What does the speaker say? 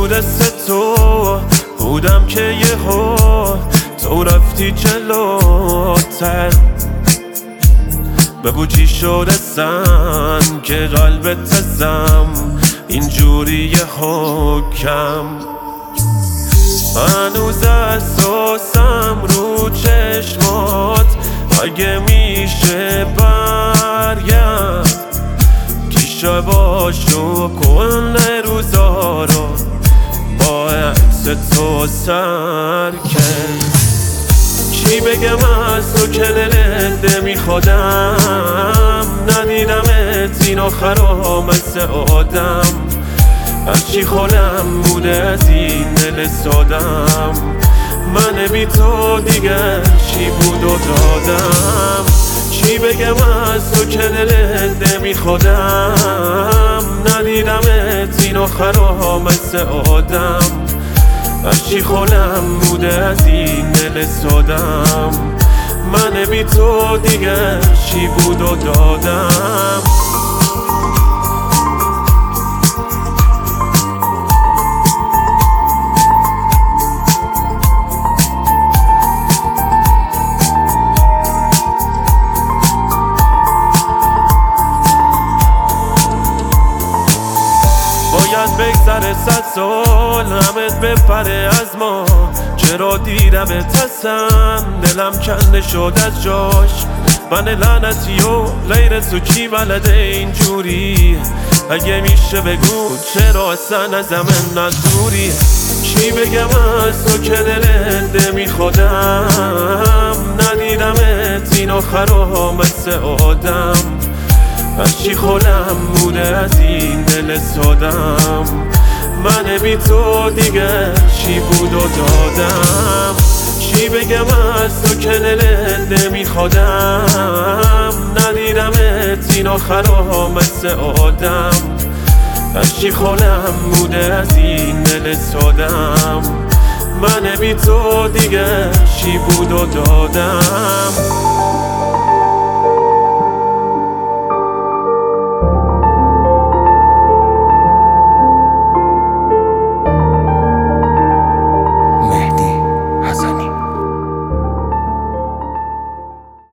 تو دست تو بودم که یهو تو رفتی جلوتر. بگو چی شده سن که قلبت ازم اینجوری حکم. هنوز اساسم رو چشمات اگه میشه برگرد کیشه باشو کل روزا رو با عکس تو سر کرد. چی بگم از تو که دلنده می خودم ندیدمت این آخرا مثل آدم. هرچی خودم بوده از این دل سادم من بی تو دیگر چی بود و دادم. چی بگم از تو که دلنده می خودم ندیدمت این آخرا مثل آدم. هرچی خودم بوده از این دل سادم من بی تو دیگر چی بود و دادم. باید بگذره 100 سال همت بپره از ما. چرا دیدم تصم دلم کنده شد از جاش. من لعنتی و غیر تو کی بلده اینجوری؟ اگه میشه بگو چرا اصلا ازم ندوری؟ چی بگم از تو که دلنده می خودم ندیدمت این آخرا مثل آدم. هرچی خودم بوده از این دل سادم من بی تو دیگر چی بود و دادم. چی بگم از تو که دلنده می خودم ندیدمت این آخرا مثل آدم. هرچی خودم بوده از این دل سادم من بی تو دیگر چی بود و دادم.